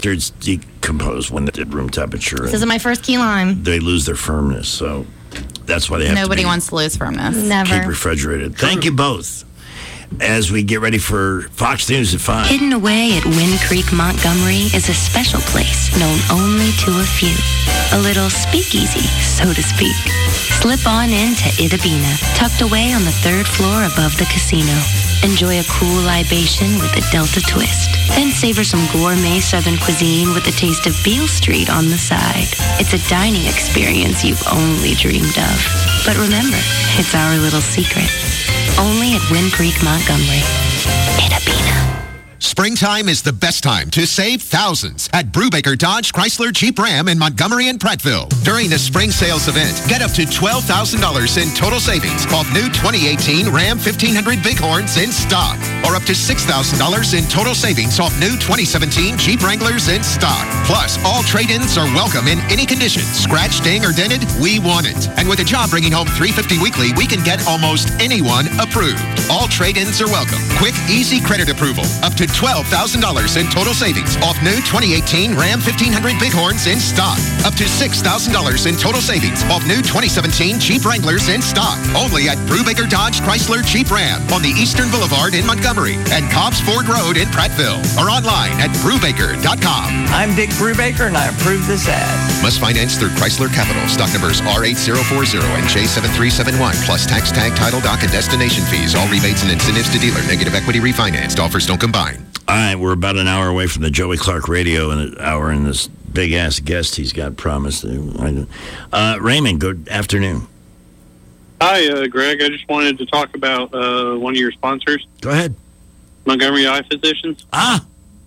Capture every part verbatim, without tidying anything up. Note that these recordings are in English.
It's decomposed when they're at room temperature. This isn't my first key lime. They lose their firmness, so that's why they have Nobody to be wants to lose firmness. Never. keep refrigerated. Thank you both. As we get ready for Fox News at five. Hidden away at Wind Creek, Montgomery is a special place known only to a few. A little speakeasy, so to speak. Slip on into Itabina, tucked away on the third floor above the casino. Enjoy a cool libation with a Delta twist. Then savor some gourmet Southern cuisine with a taste of Beale Street on the side. It's a dining experience you've only dreamed of. But remember, it's our little secret. Only at Wind Creek, Montgomery. Itabina. Springtime is the best time to save thousands at Brubaker Dodge Chrysler Jeep Ram in Montgomery and Prattville. During the spring sales event, get up to twelve thousand dollars in total savings off new twenty eighteen Ram fifteen hundred Bighorns in stock, or up to six thousand dollars in total savings off new twenty seventeen Jeep Wranglers in stock. Plus, all trade-ins are welcome in any condition. Scratched, ding, or dented, we want it. And with a job bringing home three hundred fifty dollars weekly, we can get almost anyone approved. All trade-ins are welcome. Quick, easy credit approval. Up to twelve thousand dollars in total savings off new twenty eighteen Ram fifteen hundred Bighorns in stock. Up to six thousand dollars in total savings off new twenty seventeen Jeep Wranglers in stock. Only at Brubaker Dodge Chrysler Jeep Ram on the Eastern Boulevard in Montgomery and Cobbs Ford Road in Prattville, or online at brubaker dot com. I'm Dick Brubaker, and I approve this ad. Must finance through Chrysler Capital. Stock numbers R eight zero four zero and J seven three seven one, plus tax, tag, title, doc, and destination fees. All rebates and incentives to dealer. Negative equity refinanced. Offers don't combine. All right, we're about an hour away from the Joey Clark Radio, and an hour in this big-ass guest he's got promised. Uh, Raymond, good afternoon. Hi, uh, Greg. I just wanted to talk about uh, one of your sponsors. Go ahead. Montgomery Eye Physicians. Ah.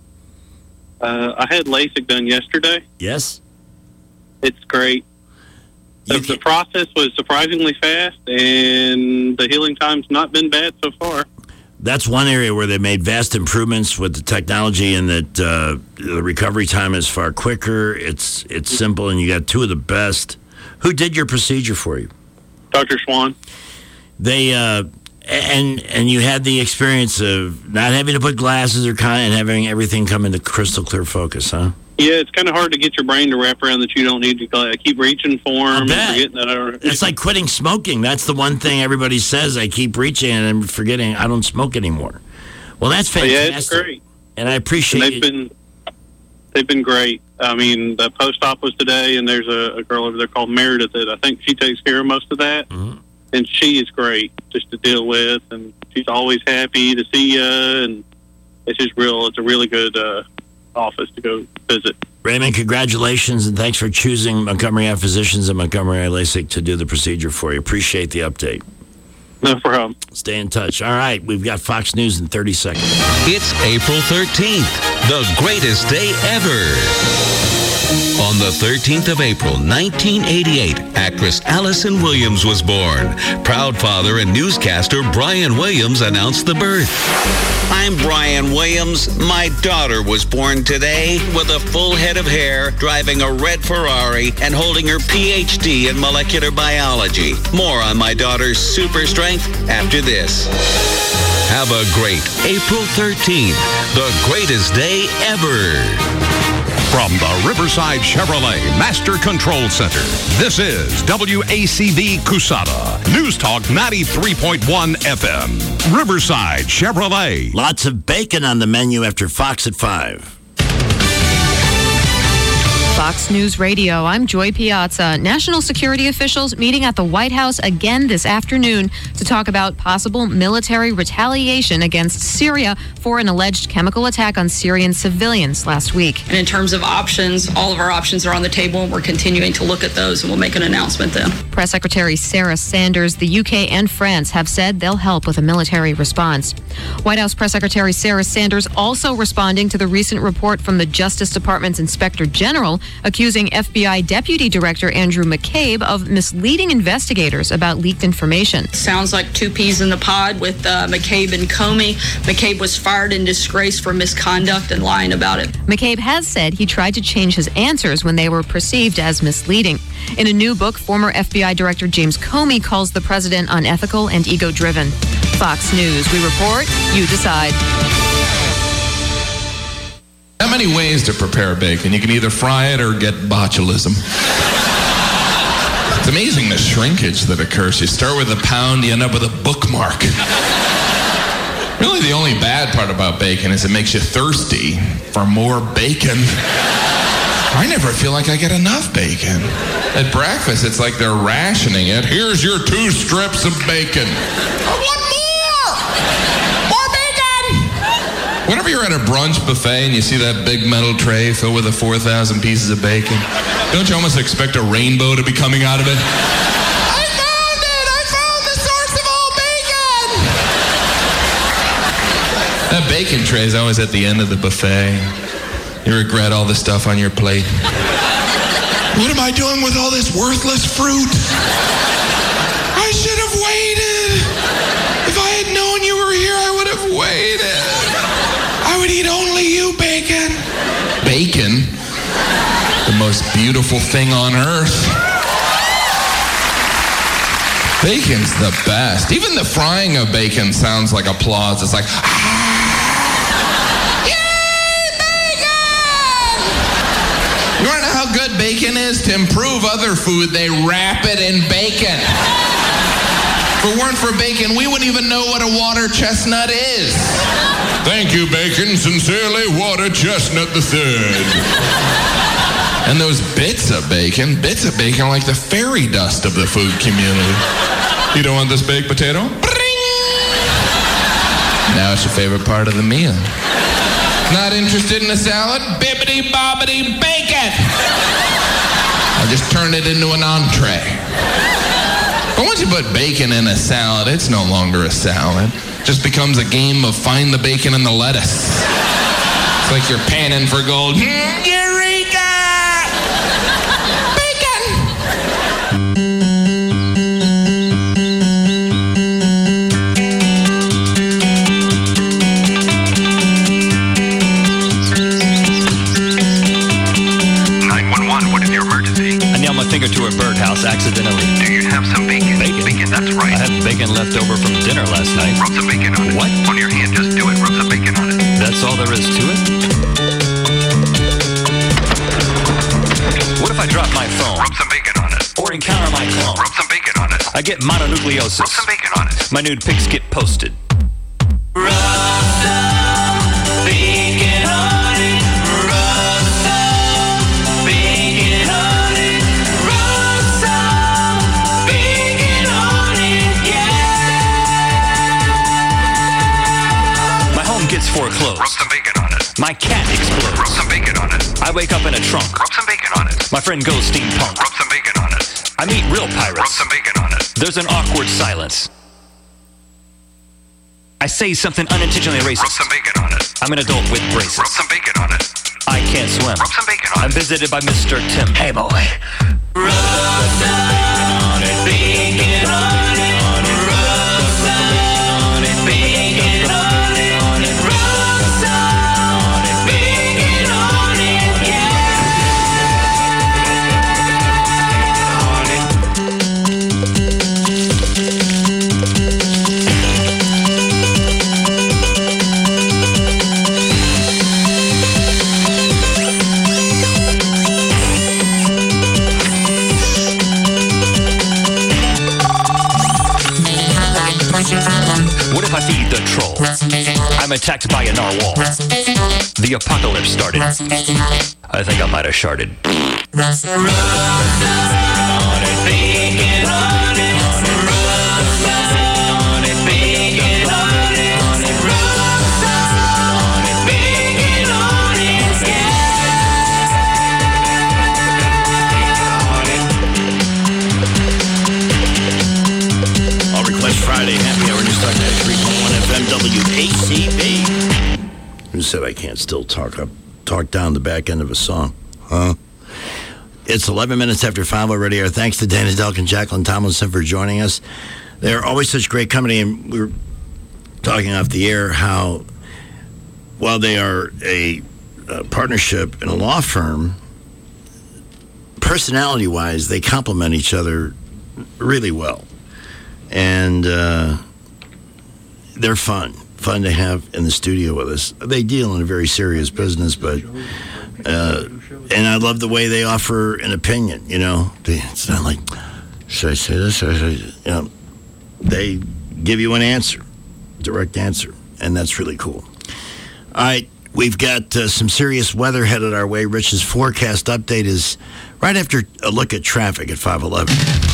Uh, I had LASIK done yesterday. Yes. It's great. The, the process was surprisingly fast, and the healing time's not been bad so far. That's one area where they made vast improvements with the technology, and that uh, the recovery time is far quicker. It's it's simple, and you got two of the best. Who did your procedure for you? Doctor Schwan. They uh, and and you had the experience of not having to put glasses or kind and having everything come into crystal clear focus, huh? Yeah, it's kind of hard to get your brain to wrap around that you don't need to uh, keep reaching for them and forgetting that. I, it's like quitting smoking. That's the one thing everybody says. I keep reaching and I'm forgetting I don't smoke anymore. Well, that's fantastic. Yeah, it's great. And I appreciate and they've it. been they've been great. I mean, the post-op was today, and there's a, a girl over there called Meredith that I think she takes care of most of that. Mm-hmm. And she is great just to deal with, and she's always happy to see you, and it's just real. It's a really good uh, office to go visit. Raymond, congratulations, and thanks for choosing Montgomery Eye Physicians and Montgomery Eye LASIK to do the procedure for you. Appreciate the update. No problem. Stay in touch. All right, we've got Fox News in thirty seconds. It's April thirteenth, the greatest day ever. On the thirteenth of April, nineteen eighty-eight, actress Allison Williams was born. Proud father and newscaster Brian Williams announced the birth. I'm Brian Williams. My daughter was born today with a full head of hair, driving a red Ferrari, and holding her P H D in molecular biology. More on my daughter's super strength after this. Have a great April thirteenth, the greatest day ever. From the Riverside Chevrolet Master Control Center, this is W A C V Cusada, News Talk ninety-three point one F M. Riverside Chevrolet. Lots of bacon on the menu after Fox at five. Fox News Radio, I'm Joy Piazza. National security officials meeting at the White House again this afternoon to talk about possible military retaliation against Syria for an alleged chemical attack on Syrian civilians last week. And in terms of options, all of our options are on the table, and we're continuing to look at those, and we'll make an announcement then. Press Secretary Sarah Sanders, the U K and France have said they'll help with a military response. White House Press Secretary Sarah Sanders also responding to the recent report from the Justice Department's Inspector General accusing F B I Deputy Director Andrew McCabe of misleading investigators about leaked information. Sounds like two peas in the pod with uh, McCabe and Comey. McCabe was fired in disgrace for misconduct and lying about it. McCabe has said he tried to change his answers when they were perceived as misleading. In a new book, former F B I Director James Comey calls the president unethical and ego-driven. Fox News, we report, you decide. M many ways to prepare bacon. You can either fry it or get botulism. It's amazing the shrinkage that occurs. You start with a pound, you end up with a bookmark. Really, the only bad part about bacon is it makes you thirsty for more bacon. I never feel like I get enough bacon. At breakfast, it's like they're rationing it. Here's your two strips of bacon. I want more! More bacon! Whenever you're at a brunch buffet and you see that big metal tray filled with the four thousand pieces of bacon, don't you almost expect a rainbow to be coming out of it? I found it! I found the source of all bacon! That bacon tray is always at the end of the buffet. You regret all the stuff on your plate. What am I doing with all this worthless fruit? I should have waited. If I had known you were here, I would have waited. I would eat only you, bacon. Bacon? The most beautiful thing on earth. Bacon's the best. Even the frying of bacon sounds like applause. It's like, ah! You want to know how good bacon is? To improve other food, they wrap it in bacon. If it weren't for bacon, we wouldn't even know what a water chestnut is. Thank you, bacon. Sincerely, Water Chestnut the Third. And those bits of bacon, bits of bacon are like the fairy dust of the food community. You don't want this baked potato? Bring! Now it's your favorite part of the meal. Not interested in a salad? Bibbidi bobbidi bacon! I just turned it into an entree. But once you put bacon in a salad, it's no longer a salad. It just becomes a game of find the bacon and the lettuce. It's like you're panning for gold. Eureka! Bacon! Finger to a birdhouse accidentally. Do you have some bacon? Bacon? Bacon, that's right. I had bacon left over from dinner last night. Rub some bacon on it. What? On your hand, just do it. Rub some bacon on it. That's all there is to it? What if I drop my phone? Rub some bacon on it. Or encounter my clone? Rub some bacon on it. I get mononucleosis. Rub some bacon on it. My nude pics get posted. Rub some bacon on it. Rub some bacon on it. Gets foreclosed. Rub some bacon on it. My cat explodes. Rub some bacon on it. I wake up in a trunk. Rub some bacon on it. My friend goes steampunk. Rub some bacon on it. I meet real pirates. Rub some bacon on it. There's an awkward silence. I say something unintentionally racist. Rub some bacon on it. I'm an adult with braces. Rub some bacon on it. I can't swim. Rub some bacon on I'm it. visited by Mister Tim. Hey, boy. Rub some bacon on it. Bacon on it. Rub some bacon on it. Rub some bacon on it. What if I feed the troll? I'm attacked by a narwhal. The apocalypse started. I think I might have sharded. Rub some on it, bacon on it. Rub some on it, bacon on it. Rub some on it, bacon on it. All Request Friday, happy hour, News Talk ninety-three point one F M W A C B. Who said I can't still talk up, talk down the back end of a song? Huh? It's eleven minutes after five already. Our thanks to Dana Delk and Jacqueline Tomlinson for joining us. They're always such great company, and we were talking off the air how, while they are a, a partnership in a law firm, personality-wise, they complement each other really well. And uh, they're fun. fun to have in the studio with us. They deal in a very serious business, but uh, and I love the way they offer an opinion. You know, they, it's not like, should I say this? Should I say, you know, they give you an answer, direct answer, and that's really cool. All right, we've got uh, some serious weather headed our way. Rich's forecast update is right after a look at traffic at five eleven.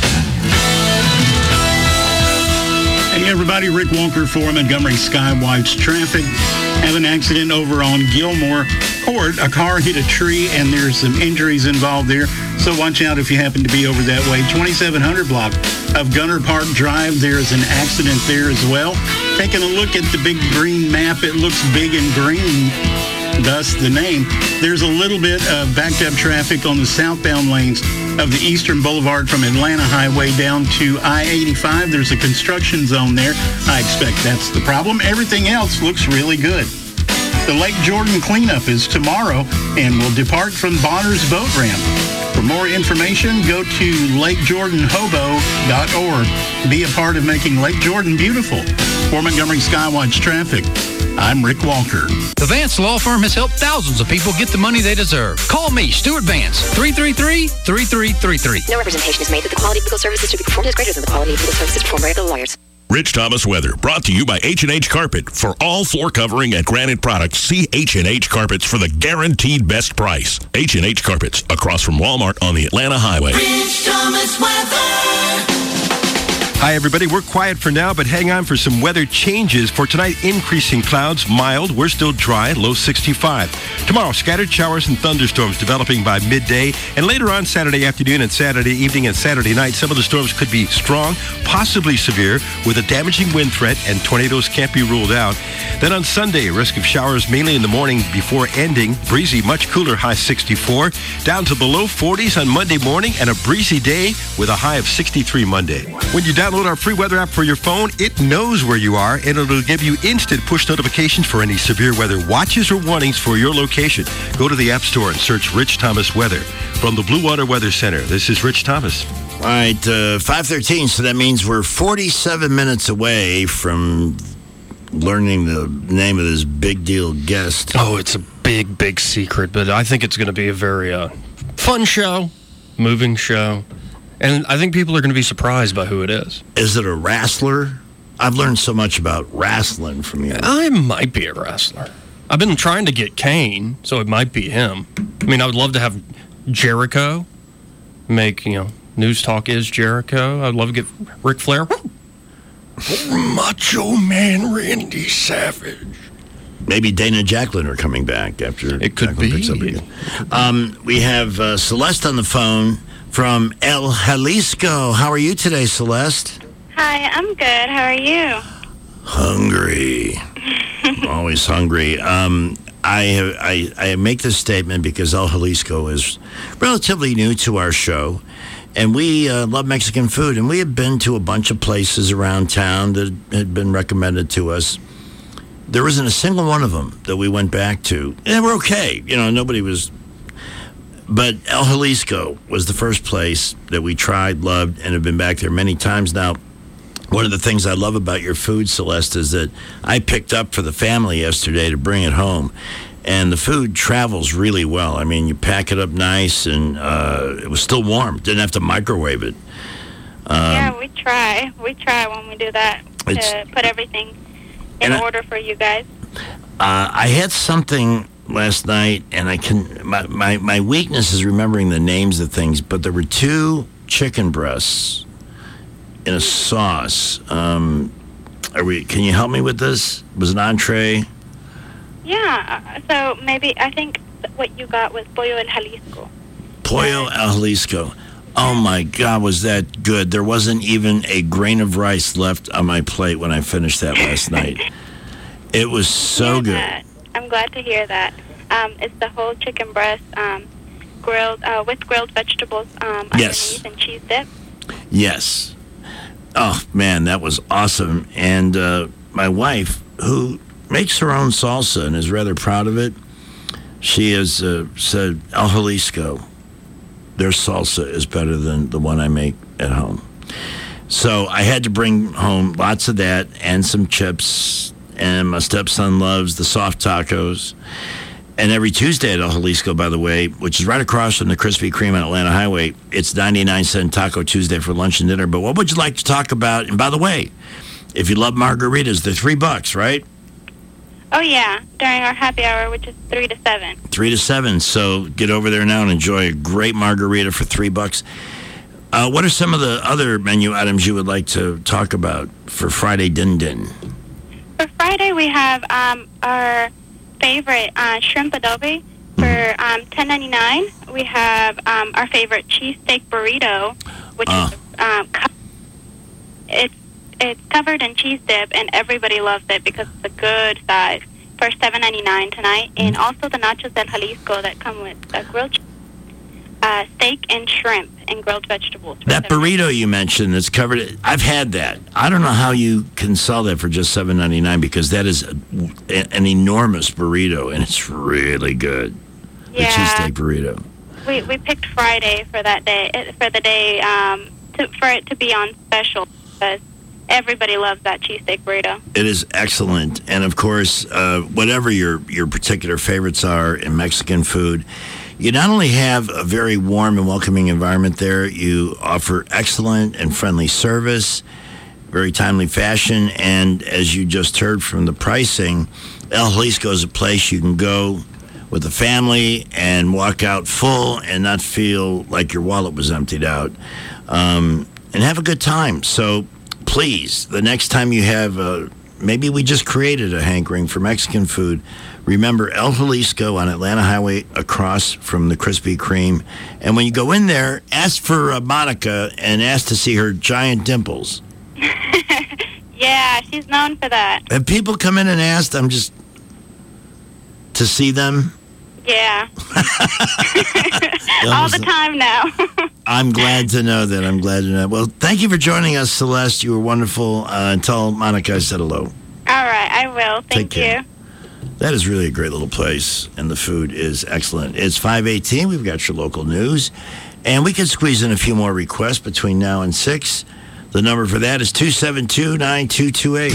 Hey everybody, Rick Walker for Montgomery Skywatch Traffic. Have an accident over on Gilmore Court. A car hit a tree and there's some injuries involved there. So watch out if you happen to be over that way. twenty-seven hundred block of Gunner Park Drive. There is an accident there as well. Taking a look at the big green map, it looks big and green. Thus the name. There's a little bit of backed up traffic on the southbound lanes of the Eastern Boulevard from Atlanta Highway down to I eighty-five. There's a construction zone there. I expect that's the problem. Everything else looks really good. The Lake Jordan cleanup is tomorrow and will depart from Bonner's Boat Ramp. For more information, go to lake jordan hobo dot org. Be a part of making Lake Jordan beautiful. For Montgomery Skywatch Traffic, I'm Rick Walker. The Vance Law Firm has helped thousands of people get the money they deserve. Call me, Stuart Vance, three three three, three three three three. No representation is made that the quality of legal services to be performed is greater than the quality of legal services performed by other lawyers. Rich Thomas Weather, brought to you by H and H Carpet. For all floor covering and granite products, see H and H Carpets for the guaranteed best price. H and H Carpets, across from Walmart on the Atlanta Highway. Rich Thomas Weather. Hi, everybody. We're quiet for now, but hang on for some weather changes. For tonight, increasing clouds, mild. We're still dry, low sixty-five. Tomorrow, scattered showers and thunderstorms developing by midday. And later on Saturday afternoon and Saturday evening and Saturday night, some of the storms could be strong, possibly severe, with a damaging wind threat, and tornadoes can't be ruled out. Then on Sunday, risk of showers mainly in the morning before ending. Breezy, much cooler, high sixty-four. Down to the low forties on Monday morning, and a breezy day with a high of sixty-three Monday. When you download our free weather app for your phone, it knows where you are, and it'll give you instant push notifications for any severe weather watches or warnings for your location. Go to the App Store and search Rich Thomas Weather. From the Blue Water Weather Center, this is Rich Thomas. All right, uh, five thirteen, so that means we're forty-seven minutes away from learning the name of this big deal guest. Oh, it's a big, big secret, but I think it's going to be a very uh, fun show, moving show. And I think people are going to be surprised by who it is. Is it a wrestler? I've learned so much about wrestling from you. I might be a wrestler. I've been trying to get Kane, so it might be him. I mean, I would love to have Jericho make, you know, News Talk is Jericho. I'd love to get Ric Flair. Macho Man Randy Savage. Maybe Dana Jacklin are coming back after it could Jacklin be. Picks up again. Um, we have uh, Celeste on the phone from El Jalisco. How are you today, Celeste? Hi, I'm good. How are you? Hungry. I'm always hungry. Um, I, I I make this statement because El Jalisco is relatively new to our show, and we uh, love Mexican food, and we have been to a bunch of places around town that had been recommended to us. There wasn't a single one of them that we went back to. And they were okay. You know, nobody was... But El Jalisco was the first place that we tried, loved, and have been back there many times now. One of the things I love about your food, Celeste, is that I picked up for the family yesterday to bring it home. And the food travels really well. I mean, you pack it up nice, and uh, it was still warm. Didn't have to microwave it. Um, yeah, we try. We try when we do that to put everything in order I, for you guys. Uh, I had something last night, and I can my, my, my weakness is remembering the names of things, but there were two chicken breasts in a sauce. Um, are we? Can you help me with this? It was an entree. Yeah, so maybe I think what you got was Pollo El Jalisco. Pollo El Jalisco. Oh, my God, was that good. There wasn't even a grain of rice left on my plate when I finished that last night. It was so good. That. I'm glad to hear that. Um, it's the whole chicken breast um, grilled uh, with grilled vegetables um, yes. underneath and cheese dip. Yes. Oh, man, that was awesome. And uh, my wife, who makes her own salsa and is rather proud of it, she has uh, said, El Jalisco, their salsa is better than the one I make at home. So I had to bring home lots of that and some chips and my stepson loves the soft tacos. And every Tuesday at El Jalisco, by the way, which is right across from the Krispy Kreme on Atlanta Highway, it's ninety-nine cent Taco Tuesday for lunch and dinner. But what would you like to talk about? And by the way, if you love margaritas, they're three bucks, right? Oh, yeah, during our happy hour, which is three to seven. Three to seven. So get over there now and enjoy a great margarita for three bucks. Uh, what are some of the other menu items you would like to talk about for Friday Din Din? For Friday, we have um, our favorite uh, shrimp adobe for um, ten ninety-nine. We have um, our favorite cheesesteak burrito, which Uh. is um, co- it's it's covered in cheese dip, and everybody loves it because it's a good size for seven ninety-nine tonight. And also the nachos del Jalisco that come with a grilled ch- uh, steak and shrimp and grilled vegetables. for That burrito you mentioned that's covered, I've had that. I don't know how you can sell that for just seven ninety-nine because that is a, an enormous burrito, and it's really good. Yeah. The cheesesteak burrito. We we picked Friday for that day eh, for the day um to, for it to be on special because everybody loves that cheesesteak burrito. It is excellent. And of course, uh, whatever your, your particular favorites are in Mexican food, you not only have a very warm and welcoming environment there, you offer excellent and friendly service, very timely fashion, and as you just heard from the pricing, El Jalisco is a place you can go with a family and walk out full and not feel like your wallet was emptied out, um, and have a good time. So please, the next time you have, uh, maybe we just created a hankering for Mexican food, remember El Jalisco on Atlanta Highway across from the Krispy Kreme. And when you go in there, ask for uh, Monica and ask to see her giant dimples. Yeah, she's known for that. Have people come in and asked, I'm just, to see them? Yeah. All the time now. I'm glad to know that. I'm glad to know. Well, thank you for joining us, Celeste. You were wonderful. Uh, tell Monica I said hello. All right, I will. Thank Take care. you. That is really a great little place, and the food is excellent. It's five eighteen. We've got your local news, and we can squeeze in a few more requests between now and six. The number for that is two seven two, nine two two eight.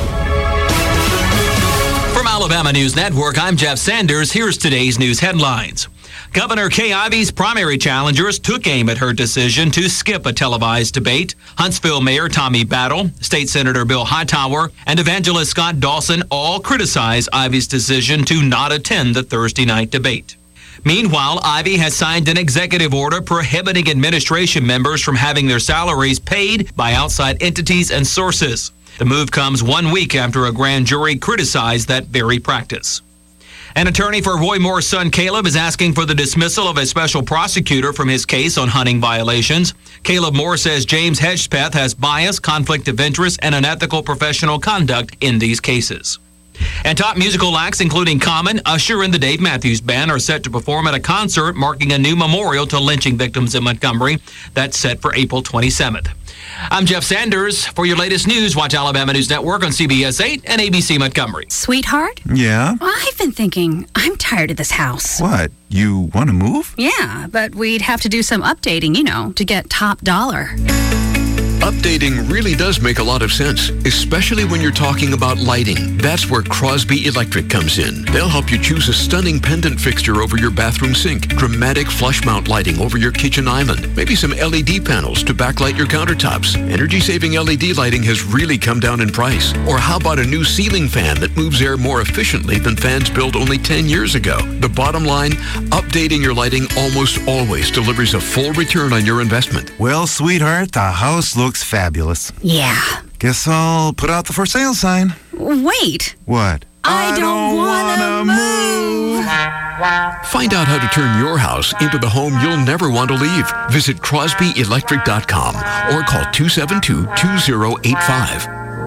From Alabama News Network, I'm Jeff Sanders. Here's today's news headlines. Governor Kay Ivey's primary challengers took aim at her decision to skip a televised debate. Huntsville Mayor Tommy Battle, State Senator Bill Hightower, and Evangelist Scott Dawson all criticize Ivey's decision to not attend the Thursday night debate. Meanwhile, Ivey has signed an executive order prohibiting administration members from having their salaries paid by outside entities and sources. The move comes one week after a grand jury criticized that very practice. An attorney for Roy Moore's son Caleb is asking for the dismissal of a special prosecutor from his case on hunting violations. Caleb Moore says James Hedgepeth has bias, conflict of interest, and unethical professional conduct in these cases. And top musical acts, including Common, Usher, and the Dave Matthews Band, are set to perform at a concert marking a new memorial to lynching victims in Montgomery. That's set for April twenty-seventh. I'm Jeff Sanders. For your latest news, watch Alabama News Network on C B S eight and A B C Montgomery. Sweetheart? Yeah? I've been thinking, I'm tired of this house. What? You want to move? Yeah, but we'd have to do some updating, you know, to get top dollar. Updating really does make a lot of sense, especially when you're talking about lighting. That's where Crosby Electric comes in. They'll help you choose a stunning pendant fixture over your bathroom sink, dramatic flush mount lighting over your kitchen island, maybe some L E D panels to backlight your countertops. Energy-saving L E D lighting has really come down in price. Or how about a new ceiling fan that moves air more efficiently than fans built only ten years ago? The bottom line, updating your lighting almost always delivers a full return on your investment. Well, sweetheart, the house looks fabulous. Yeah. Guess I'll put out the for sale sign. Wait. What? I, don't, want to move. Find out how to turn your house into the home you'll never want to leave. Visit Crosby Electric dot com or call two seven two, two zero eight five.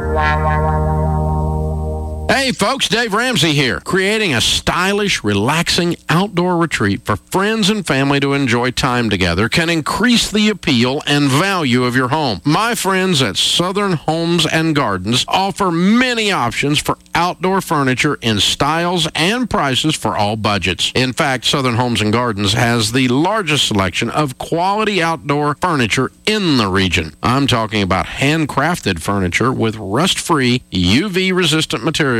Hey folks, Dave Ramsey here, creating a stylish, relaxing outdoor retreat for friends and family to enjoy time together can increase the appeal and value of your home. My friends at Southern Homes and Gardens offer many options for outdoor furniture in styles and prices for all budgets. In fact, Southern Homes and Gardens has the largest selection of quality outdoor furniture in the region. I'm talking about handcrafted furniture with rust-free, U V-resistant materials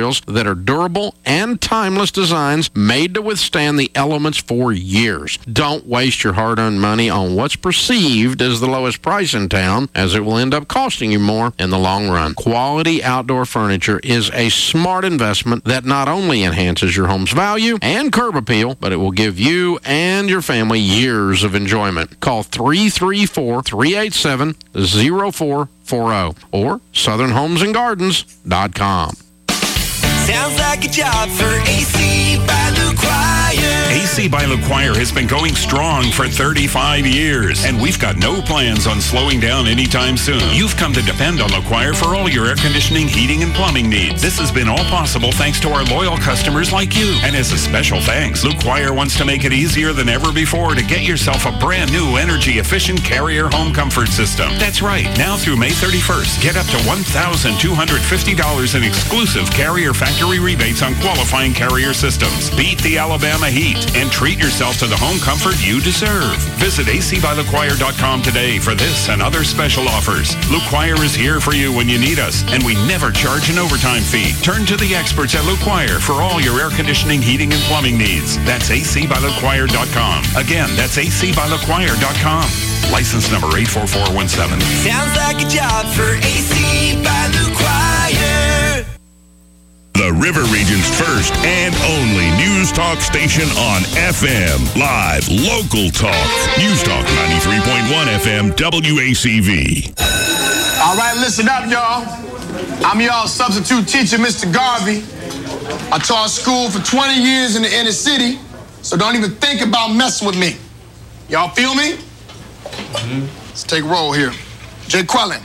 materials that are durable and timeless designs made to withstand the elements for years. Don't waste your hard-earned money on what's perceived as the lowest price in town, as it will end up costing you more in the long run. Quality outdoor furniture is a smart investment that not only enhances your home's value and curb appeal, but it will give you and your family years of enjoyment. Call three three four, three eight seven, zero four four zero or southern homes and gardens dot com. Sounds like a job for A C by LaQuire. A C by LaQuire has been going strong for thirty-five years, and we've got no plans on slowing down anytime soon. You've come to depend on LaQuire for all your air conditioning, heating, and plumbing needs. This has been all possible thanks to our loyal customers like you. And as a special thanks, LaQuire wants to make it easier than ever before to get yourself a brand new energy-efficient Carrier home comfort system. That's right. Now through May thirty-first, get up to one thousand two hundred fifty dollars in exclusive Carrier factory rebates on qualifying Carrier systems. Beat the Alabama heat and treat yourself to the home comfort you deserve. Visit A C by LaQuire dot com today for this and other special offers. LaQuire is here for you when you need us, and we never charge an overtime fee. Turn to the experts at LaQuire for all your air conditioning, heating, and plumbing needs. That's A C by LaQuire dot com. Again, that's A C by LaQuire dot com. License number eight four four one seven. Sounds like a job for A C by LaQuire. The River Region's first and only news talk station on F M. Live, local talk. News Talk ninety-three point one F M W A C V. All right, listen up, y'all. I'm y'all substitute teacher, Mister Garvey. I taught school for twenty years in the inner city, so don't even think about messing with me. Y'all feel me? Mm-hmm. Let's take a roll here. Jay Quellen.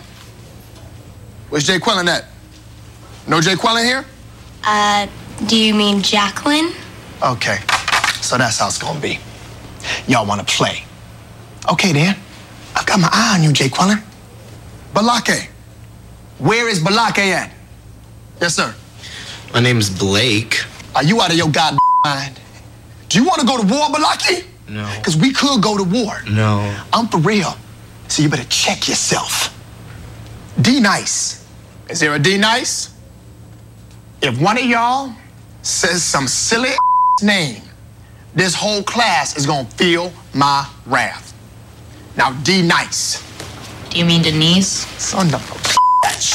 Where's Jay Quellen at? No Jay Quellen here? Uh, do you mean Jacqueline? Okay, so that's how it's gonna be. Y'all wanna play. Okay then, I've got my eye on you, Jay Quellen. Balake. Where is Balake at? Yes, sir. My name's Blake. Are you out of your goddamn mind? Do you wanna go to war, Balake? No. Because we could go to war. No. I'm for real, so you better check yourself. D-Nice. Is there a D-Nice? If one of y'all says some silly name, this whole class is gonna feel my wrath. Now, D-Nice. Do you mean Denise? Son of a bitch.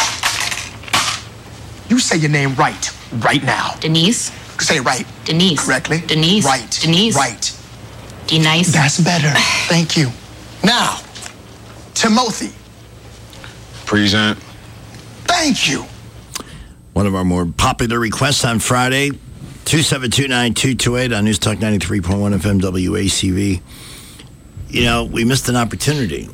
You say your name right, right now. Denise? Say it right. Denise. Correctly. Denise. Right. Denise. Right. D-Nice. That's better. Thank you. Now, Timothy. Present. Thank you. One of our more popular requests on Friday, two seven two nine two two eight on News Talk ninety-three point one F M W A C V. You know, we missed an opportunity.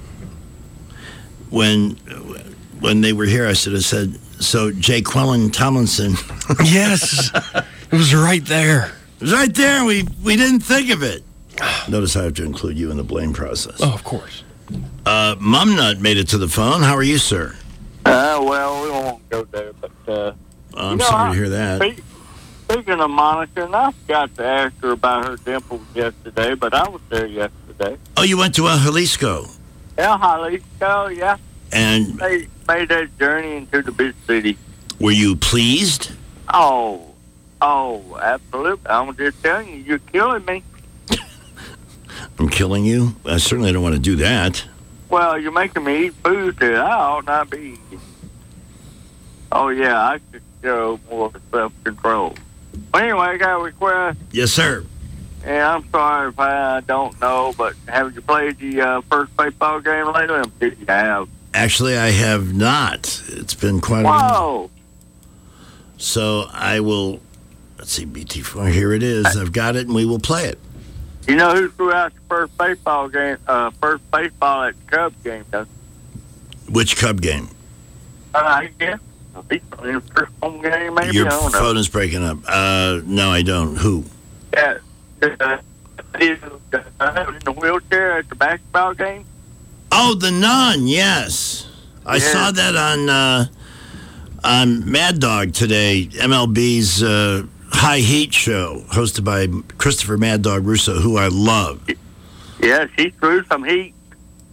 When when they were here, I should have said, so Jay Quellen Tomlinson. Yes. It was right there. It was right there. We, we didn't think of it. Notice I have to include you in the blame process. Oh, of course. Uh, Mumnut made it to the phone. How are you, sir? Uh, well, we won't go there, but, uh... I'm you know, sorry I, to hear that. Speak, speaking of Monica, and I forgot to ask her about her dimples yesterday, but I was there yesterday. Oh, you went to El Jalisco. El Jalisco, yeah. And They made that journey into the big city. were you pleased? Oh, oh, absolutely. I'm just telling you, you're killing me. I'm killing you? I certainly don't want to do that. Well, you're making me eat food that I ought not be eating. Oh, yeah, I should show more self-control. But anyway, I got a request. Yes, sir. And I'm sorry if I don't know, but have you played the uh, first baseball game lately? Did you have? Actually, I have not. It's been quite a while. Whoa! So I will, let's see, B T four, here it is. I've got it, and we will play it. You know who threw out the first baseball game, uh, first baseball at the Cubs game, doesn't Which Cub game? uh, I guess. I think the first home game, maybe. Your I don't know. phone is breaking up. Uh, no, I don't. Who? Yeah. Uh, is, uh, in the wheelchair at the basketball game? Oh, the Nun, yes. I Yeah. saw that on uh, on Mad Dog today, M L B's uh, High Heat show, hosted by Christopher Mad Dog Russo, who I love. Yeah, she threw some heat.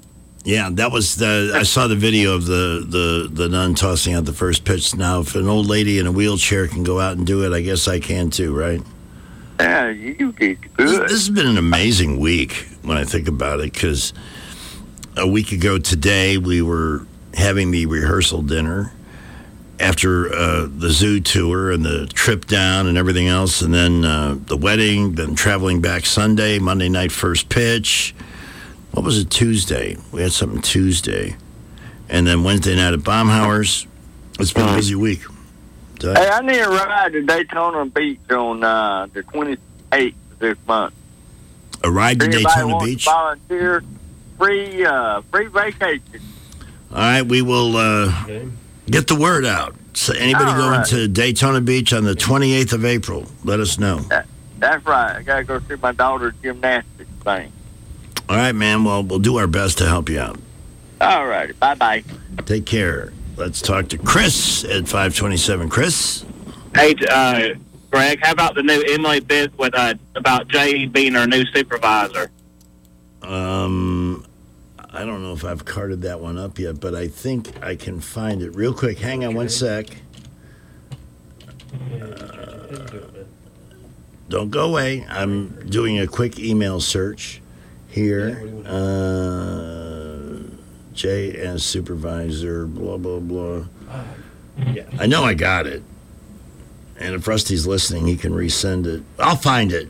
Yeah, that was the. I saw the video of the, the, the nun tossing out the first pitch. Now, if an old lady in a wheelchair can go out and do it, I guess I can too, right? Yeah, you did good. This, this has been an amazing week when I think about it, because a week ago today we were having the rehearsal dinner after uh, the zoo tour and the trip down and everything else, and then uh, the wedding, then traveling back Sunday, Monday night first pitch. What was it, Tuesday? We had something Tuesday. And then Wednesday night at Baumhauer's. It's been a busy week. So, Hey, I need a ride to Daytona Beach on uh, the twenty-eighth of this month. a ride to Anybody Daytona wants Beach? to volunteer, free, uh, free vacation. All right, we will uh, get the word out. So anybody All going right. to Daytona Beach on the twenty-eighth of April, let us know. That, that's right. I got to go see my daughter's gymnastics thing. All right, man. Well, we'll do our best to help you out. All righty. Bye-bye. Take care. Let's talk to Chris at five twenty-seven. Chris? Hey, uh, Greg, how about the new Emily bit with uh, about Jay being our new supervisor? Um, I don't know if I've carted that one up yet, but I think I can find it real quick. Hang on one sec. Uh, don't go away. I'm doing a quick email search here. Uh, Jay as supervisor, blah, blah, blah. I know I got it. And if Rusty's listening, he can resend it. I'll find it.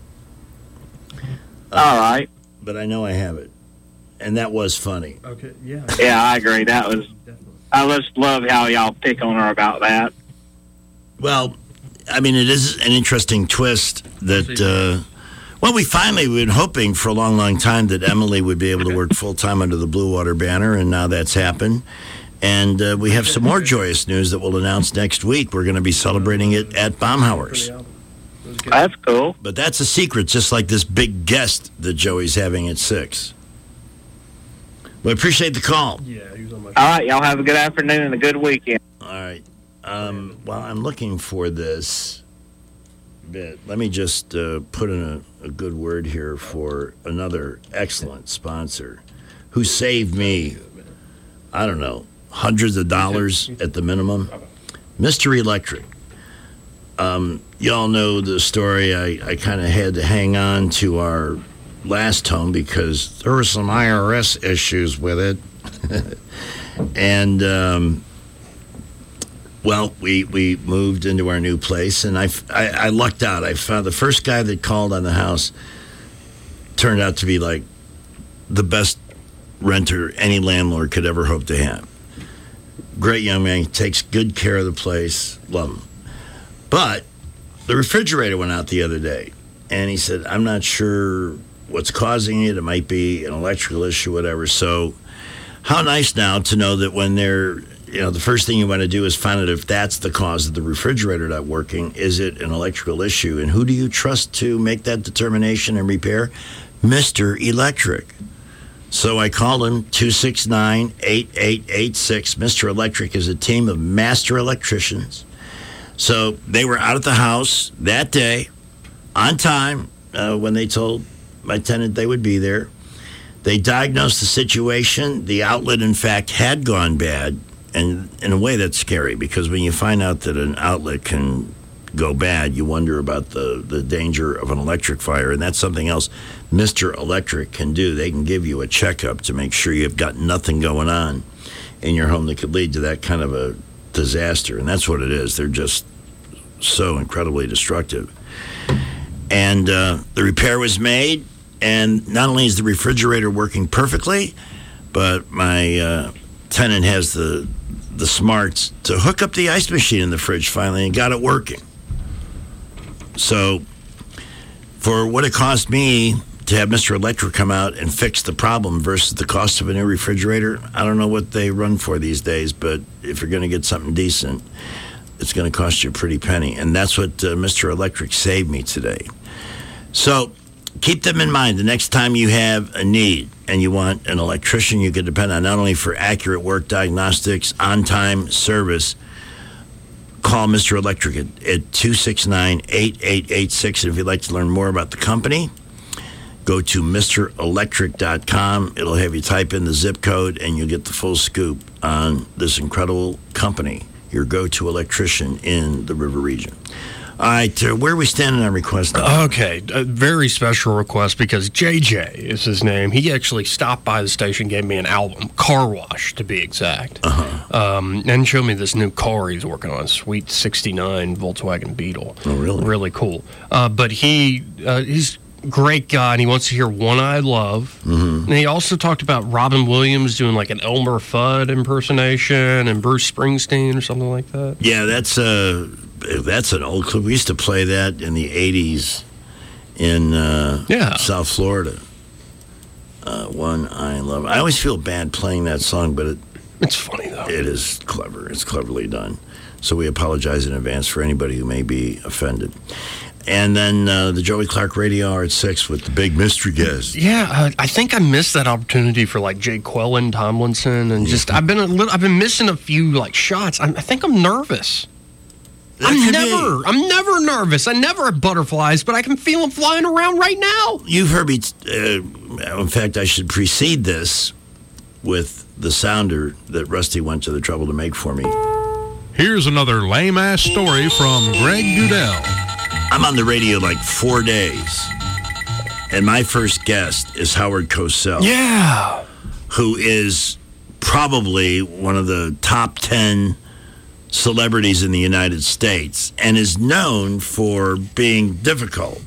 All right. But I know I have it. And that was funny. Okay, yeah. Yeah, I agree. That was. I just love how y'all pick on her about that. Well, I mean, it is an interesting twist that, uh, well, we finally, we've been hoping for a long, long time that Emily would be able to work full-time under the Blue Water banner, and now that's happened. And uh, we have some more joyous news that we'll announce next week. We're going to be celebrating it at Baumhauer's. That's cool. But that's a secret, just like this big guest that Joey's having at six. We appreciate the call. Yeah, he was on my All right, y'all have a good afternoon and a good weekend. All right. Um, while I'm looking for this bit, let me just uh, put in a, a good word here for another excellent sponsor who saved me, I don't know, hundreds of dollars at the minimum. Mister Electric. Um, y'all know the story. I, I kind of had to hang on to our last home because there were some I R S issues with it. and, um, well, we, we moved into our new place, and I, I, I lucked out. I found the first guy that called on the house turned out to be like the best renter any landlord could ever hope to have. Great young man, takes good care of the place, love him. But the refrigerator went out the other day, and he said, I'm not sure what's causing it. It might be an electrical issue, whatever. So how nice now to know that when they're, you know, the first thing you want to do is find out if that's the cause of the refrigerator not working. Is it an electrical issue? And who do you trust to make that determination and repair? Mister Electric. So I called him, two six nine, eight eight eight six. Mister Electric is a team of master electricians. So they were out at the house that day, on time, uh, when they told my tenant they would be there. They diagnosed the situation. The outlet, in fact, had gone bad. And in a way, that's scary, because when you find out that an outlet can go bad, you wonder about the, the danger of an electric fire. And that's something else Mister Electric can do. They can give you a checkup to make sure you've got nothing going on in your home that could lead to that kind of a disaster. And that's what it is. They're just so incredibly destructive. And uh, the repair was made, and not only is the refrigerator working perfectly, but my uh, tenant has the the smarts to hook up the ice machine in the fridge finally and got it working. So for what it cost me to have Mister Electric come out and fix the problem versus the cost of a new refrigerator, I don't know what they run for these days, but if you're going to get something decent, it's going to cost you a pretty penny. And that's what uh, Mister Electric saved me today. So keep them in mind the next time you have a need and you want an electrician you can depend on, not only for accurate work diagnostics, on-time service. Call Mister Electric at, at two six nine, eight eight eight six. And if you'd like to learn more about the company, Go to Mister Electric dot com. It'll have you type in the zip code, and you'll get the full scoop on this incredible company, your go-to electrician in the River region. All right, uh, where are we standing on request now? Okay, a very special request because J J is his name. He actually stopped by the station, gave me an album, Car Wash to be exact, uh-huh. um, and showed me this new car he's working on, a sweet sixty-nine Volkswagen Beetle. Oh, really? Really cool. Uh, but he uh, he's a great guy, and he wants to hear One Eye Love. Mm-hmm. And he also talked about Robin Williams doing like an Elmer Fudd impersonation and Bruce Springsteen or something like that. Yeah, that's uh, that's an old clip. We used to play that in the eighties in uh, yeah. South Florida. Uh, One I Love. I always feel bad playing that song, but it, it's funny, though. It is clever. It's cleverly done. So we apologize in advance for anybody who may be offended. And then uh, the Joey Clark Radio Hour at six with the big mystery guest. Yeah, uh, I think I missed that opportunity for like Jay Quellen Tomlinson, and just I've been a little, I've been missing a few like shots. I, I think I'm nervous. That I'm could never, be. I'm never nervous. I never have butterflies, but I can feel them flying around right now. You've heard me. Uh, in fact, I should precede this with the sounder that Rusty went to the trouble to make for me. Here's another lame-ass story from Greg Goodell. I'm on the radio like four days, and my first guest is Howard Cosell. Yeah. Who is probably one of the top ten celebrities in the United States and is known for being difficult.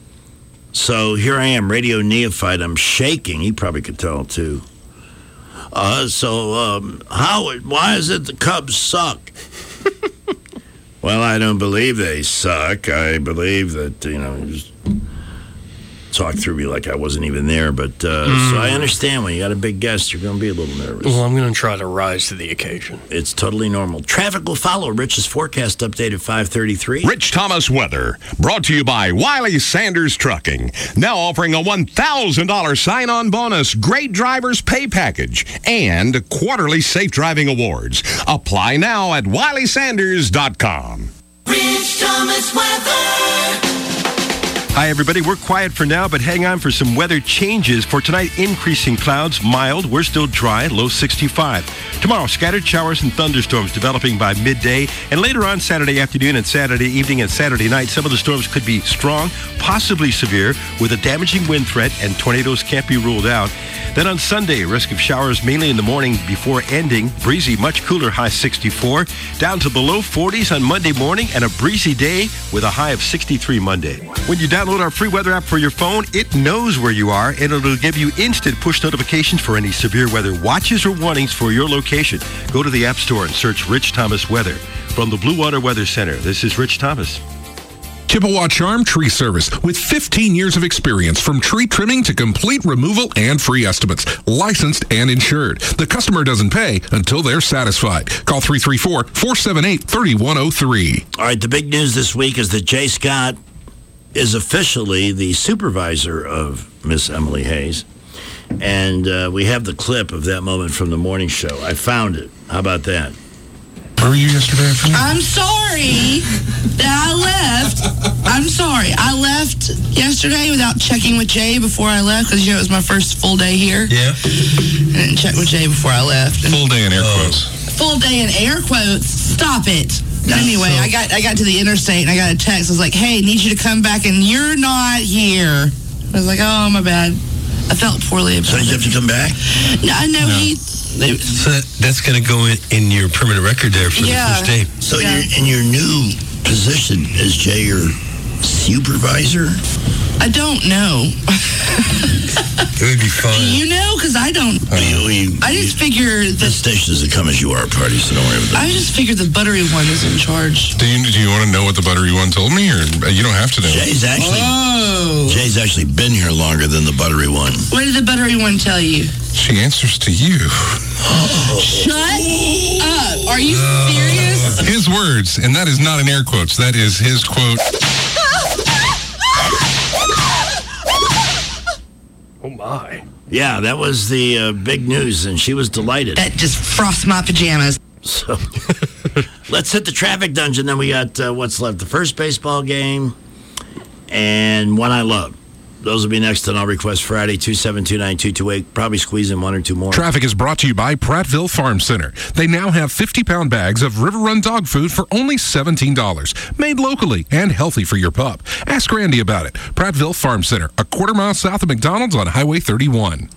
So here I am, radio neophyte. I'm shaking. He probably could tell, too. Uh, so, um, Howard, why is it the Cubs suck? Well, I don't believe they suck. I believe that, you know, just talk through me like I wasn't even there. But uh, mm. so I understand when you got a big guest, you're going to be a little nervous. Well, I'm going to try to rise to the occasion. It's totally normal. Traffic will follow. Rich's forecast update at five thirty-three. Rich Thomas weather, brought to you by Wiley Sanders Trucking. Now offering a one thousand dollars sign-on bonus, great drivers pay package, and quarterly safe driving awards. Apply now at Wiley Sanders dot com. Rich Thomas weather. Hi, everybody. We're quiet for now, but hang on for some weather changes. For tonight, increasing clouds, mild. We're still dry, low sixty-five. Tomorrow, scattered showers and thunderstorms developing by midday. And later on Saturday afternoon and Saturday evening and Saturday night, some of the storms could be strong, possibly severe, with a damaging wind threat, and tornadoes can't be ruled out. Then on Sunday, risk of showers mainly in the morning before ending. Breezy, much cooler, high sixty-four. Down to the low forties on Monday morning, and a breezy day with a high of sixty-three Monday. When you download our free weather app for your phone, it knows where you are, and it'll give you instant push notifications for any severe weather watches or warnings for your location. Go to the App Store and search Rich Thomas Weather. From the Blue Water Weather Center, this is Rich Thomas. Chippewa Charm Tree Service with fifteen years of experience, from tree trimming to complete removal and free estimates. Licensed and insured. The customer doesn't pay until they're satisfied. Call three three four, four seven eight, three one zero three. All right, the big news this week is that Jay Scott is officially the supervisor of Miss Emily Hayes. And uh, we have the clip of that moment from the morning show. I found it. How about that? Where were you yesterday afternoon? I'm sorry that I left. I'm sorry. I left yesterday without checking with Jay before I left, because, you know, it was my first full day here. Yeah. I didn't check with Jay before I left. Full day in air quotes. Full day in air quotes. Stop it. Anyway, So- I got I got to the interstate and I got a text. I was like, hey, need you to come back, and you're not here. I was like, oh, my bad. I felt poorly about So it. you have to come back? No, I know No. he... They, So that, that's going to go in, in your permanent record there for Yeah. the first day. So Yeah. you're in your new position, is Jay your supervisor? I don't know. It would be fun. You know, because I don't... We, we, I just figure the that... station doesn't come as you are party, so don't worry about that. I just figured the buttery one is in charge. Do you, do you want to know what the buttery one told me, or you don't have to know? Jay's actually Oh. Jay's actually been here longer than the buttery one. What did the buttery one tell you? She answers to you. Shut up. Are you serious? His words, and that is not in air quotes. That is his quote. Oh, my. Yeah, that was the uh, big news, and she was delighted. That just frost my pajamas. So let's hit the traffic dungeon. Then we got uh, what's left: the first baseball game and One I Love. Those will be next on Our Request Friday, two seven two nine two two eight. Probably squeeze in one or two more. Traffic is brought to you by Prattville Farm Center. They now have fifty-pound bags of River Run dog food for only seventeen dollars. Made locally and healthy for your pup. Ask Randy about it. Prattville Farm Center, a quarter mile south of McDonald's on Highway thirty-one.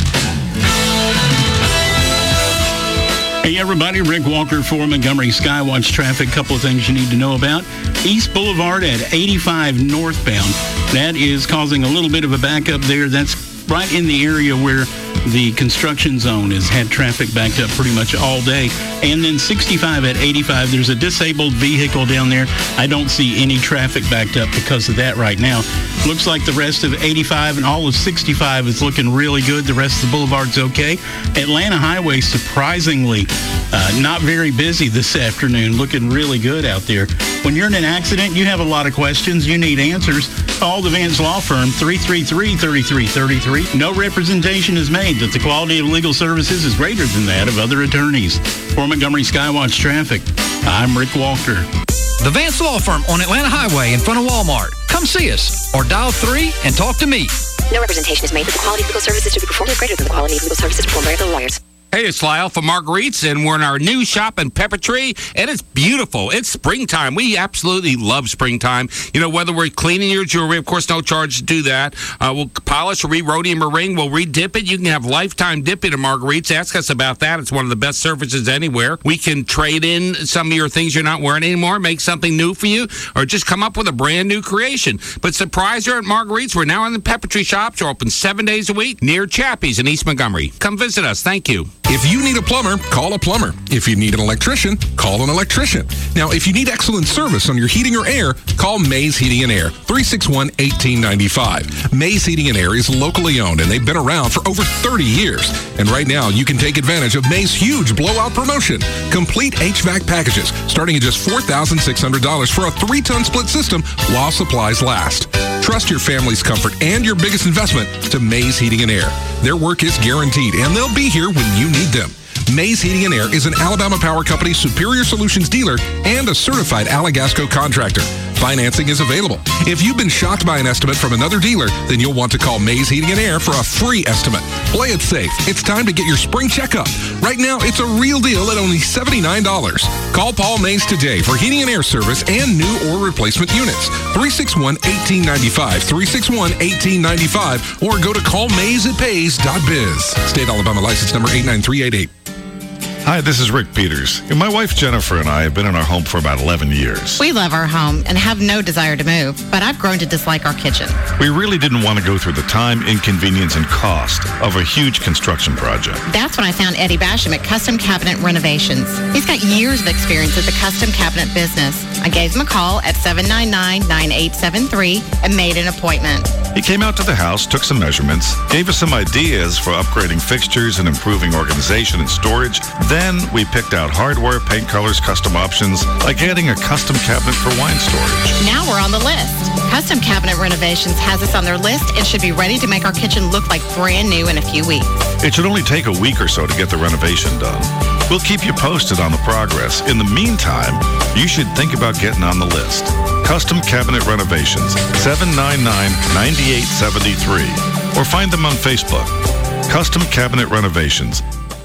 Hey everybody, Rick Walker for Montgomery Skywatch Traffic. Couple of things you need to know about. East Boulevard at eighty-five northbound. That is causing a little bit of a backup there. That's right in the area where the construction zone has had traffic backed up pretty much all day. And then sixty-five at eighty-five, there's a disabled vehicle down there. I don't see any traffic backed up because of that right now. Looks like the rest of eighty-five and all of sixty-five is looking really good. The rest of the boulevard's okay. Atlanta Highway, surprisingly, uh, not very busy this afternoon. Looking really good out there. When you're in an accident, you have a lot of questions. You need answers. Call the Vance Law Firm, three three three, three three three three. No representation is made that the quality of legal services is greater than that of other attorneys. For Montgomery Skywatch Traffic, I'm Rick Walker. The Vance Law Firm on Atlanta Highway in front of Walmart. Come see us or dial three and talk to me. No representation is made that the quality of legal services to be performed is greater than the quality of legal services performed by other lawyers. Hey, it's Lyle from Marguerite's, and we're in our new shop in Pepper Tree, and it's beautiful. It's springtime. We absolutely love springtime. You know, whether we're cleaning your jewelry, of course, no charge to do that. Uh, we'll polish, re-rhodium a ring. We'll re-dip it. You can have lifetime dipping at Marguerite's. Ask us about that. It's one of the best services anywhere. We can trade in some of your things you're not wearing anymore, make something new for you, or just come up with a brand new creation. But surprise her at Marguerite's. We're now in the Pepper Tree shops. We're open seven days a week near Chappie's in East Montgomery. Come visit us. Thank you. If you need a plumber, call a plumber. If you need an electrician, call an electrician. Now, if you need excellent service on your heating or air, call Mays Heating and Air, three six one, one eight nine five. Mays Heating and Air is locally owned, and they've been around for over thirty years. And right now, you can take advantage of Mays' huge blowout promotion. Complete H V A C packages, starting at just four thousand six hundred dollars for a three-ton split system while supplies last. Trust your family's comfort and your biggest investment to Mays Heating and Air. Their work is guaranteed, and they'll be here when you need them. Mays Heating and Air is an Alabama Power Company Superior Solutions dealer and a certified Alagasco contractor. Financing is available. If you've been shocked by an estimate from another dealer, then you'll want to call Mays Heating and Air for a free estimate. Play it safe. It's time to get your spring checkup. Right now, it's a real deal at only seventy-nine dollars. Call Paul Mays today for heating and air service and new or replacement units. three six one, one eight nine five, three six one, one eight nine five, or go to call mays it pays dot biz. State Alabama license number eight nine three eight eight. Hi, this is Rick Peters. And my wife Jennifer and I have been in our home for about eleven years. We love our home and have no desire to move, but I've grown to dislike our kitchen. We really didn't want to go through the time, inconvenience, and cost of a huge construction project. That's when I found Eddie Basham at Custom Cabinet Renovations. He's got years of experience at the custom cabinet business. I gave him a call at seven nine nine, nine eight seven three and made an appointment. He came out to the house, took some measurements, gave us some ideas for upgrading fixtures and improving organization and storage. Then we picked out hardware, paint colors, custom options, like adding a custom cabinet for wine storage. Now we're on the list. Custom Cabinet Renovations has us on their list and should be ready to make our kitchen look like brand new in a few weeks. It should only take a week or so to get the renovation done. We'll keep you posted on the progress. In the meantime, you should think about getting on the list. Custom Cabinet Renovations, seven nine nine, nine eight seven three. Or find them on Facebook. Custom Cabinet Renovations.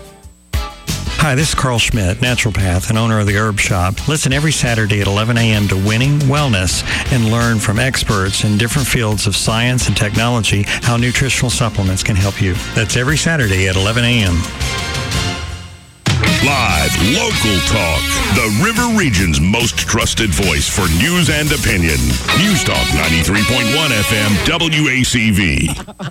Hi, this is Carl Schmidt, naturopath and owner of the Herb Shop. Listen every Saturday at eleven a.m. to Winning Wellness and learn from experts in different fields of science and technology how nutritional supplements can help you. That's every Saturday at eleven a.m. Live, local talk. The River Region's most trusted voice for news and opinion. News Talk ninety-three point one F M W A C V.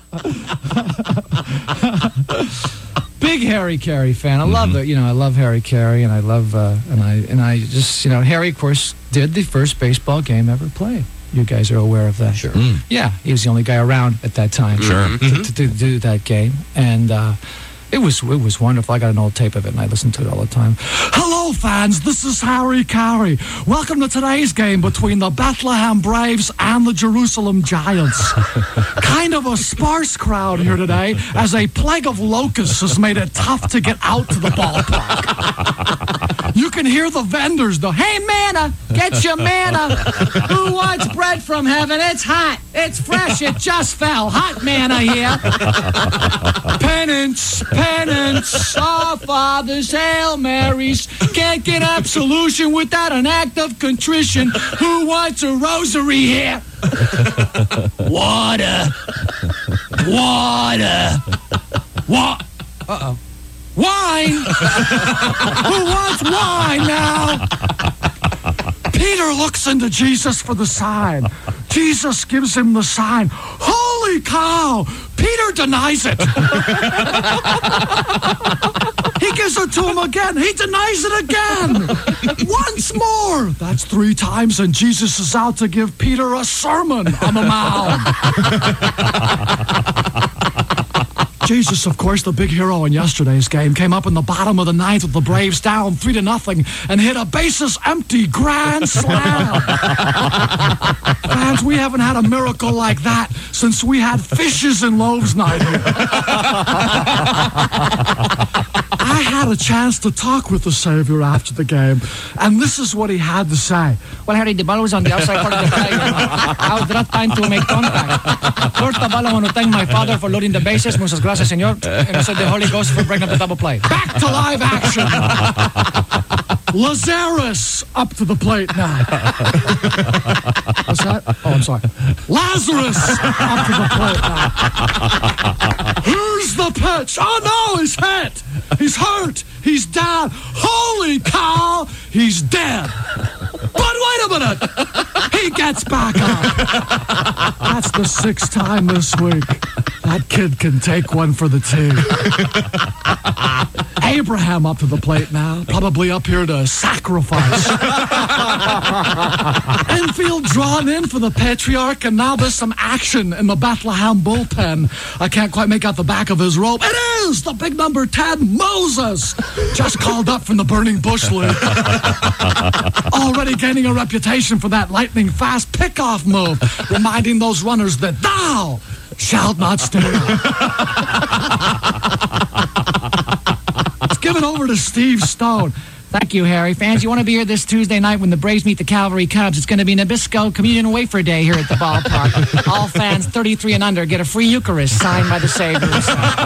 Big Harry Carey fan. I love Mm-hmm. it. You know, I love Harry Carey, and I love, uh, and I, and I just, you know, Harry, of course, did the first baseball game ever played. You guys are aware of that. Sure. Mm. Yeah, he was the only guy around at that time. Sure. To, Mm-hmm. to, to do that game, and uh, it was it was wonderful. I got an old tape of it, and I listened to it all the time. Hello, fans. This is Harry Carey. Welcome to today's game between the Bethlehem Braves and the Jerusalem Giants. Kind of a sparse crowd here today, as a plague of locusts has made it tough to get out to the ballpark. You can hear the vendors, though. Hey, manna, get your manna. Who wants bread from heaven? It's hot. It's fresh. It just fell. Hot manna here. Penance, penance, our Father's Hail Marys. Can't get absolution without an act of contrition. Who wants a rosary here? Water. Water. What? Uh-oh. Wine! Who wants wine now? Peter looks into Jesus for the sign. Jesus gives him the sign. Holy cow! Peter denies it. He gives it to him again. He denies it again. Once more. That's three times, and Jesus is out to give Peter a sermon on the Mount. Jesus, of course, the big hero in yesterday's game, came up in the bottom of the ninth with the Braves down three to nothing and hit a bases-empty grand slam. Fans, we haven't had a miracle like that since we had fishes and loaves night here. I had a chance to talk with the Savior after the game, and this is what he had to say. Well, Harry, the ball was on the outside part of the plate. I was not time to make contact. First of all, I want to thank my father for loading the bases. Muchas gracias, señor. And also the Holy Ghost for breaking up the double play. Back to live action. Lazarus up to the plate now. What's that? Oh, I'm sorry. Lazarus up to the plate now. Here's the pitch. Oh, no, he's hit. He's hurt. He's down. Holy cow, he's dead. But wait a minute. He gets back up. That's the sixth time this week. That kid can take one for the team. Abraham up to the plate now, probably up here to sacrifice. Infield drawn in for the Patriarch, and now there's some action in the Bethlehem bullpen. I can't quite make out the back of his robe. It is the big number ten, Moses, just called up from the Burning Bush League. Already gaining a reputation for that lightning-fast pickoff move, reminding those runners that thou shalt not stay. Let's give it over to Steve Stone. Thank you, Harry. Fans, you want to be here this Tuesday night when the Braves meet the Calvary Cubs. It's going to be Nabisco Communion Wafer Day here at the ballpark. All fans thirty-three and under get a free Eucharist signed by the Savior. You